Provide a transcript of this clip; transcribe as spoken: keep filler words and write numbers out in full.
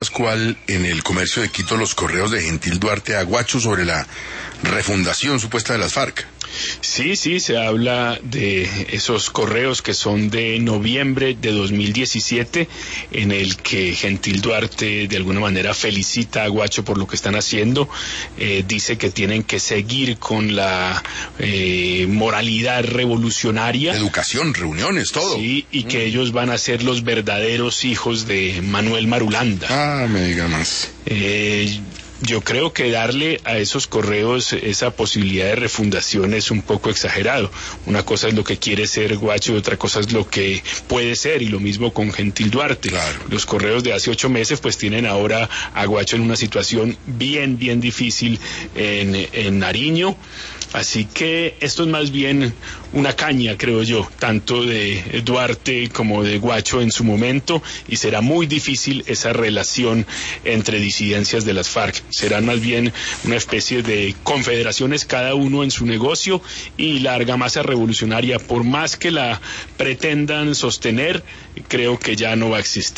Pascual, en El Comercio de Quito, los correos de Gentil Duarte a Guacho sobre la refundación supuesta de las FARC. Sí, sí, se habla de esos correos que son de noviembre de dos mil diecisiete, en el que Gentil Duarte de alguna manera felicita a Guacho por lo que están haciendo, eh, dice que tienen que seguir con la eh, moralidad revolucionaria. Educación, reuniones, todo. Sí, y que mm. ellos van a ser los verdaderos hijos de Manuel Marulanda. Ah, me diga más. Eh... Yo creo que darle a esos correos esa posibilidad de refundación es un poco exagerado. Una cosa es lo que quiere ser Guacho y otra cosa es lo que puede ser, y lo mismo con Gentil Duarte. Claro. Los correos de hace ocho meses pues tienen ahora a Guacho en una situación bien, bien difícil en, en Nariño. Así que esto es más bien una caña, creo yo, tanto de Duarte como de Guacho en su momento, y será muy difícil esa relación entre disidencias de las FARC. Serán más bien una especie de confederaciones, cada uno en su negocio, y la argamasa revolucionaria, por más que la pretendan sostener, creo que ya no va a existir.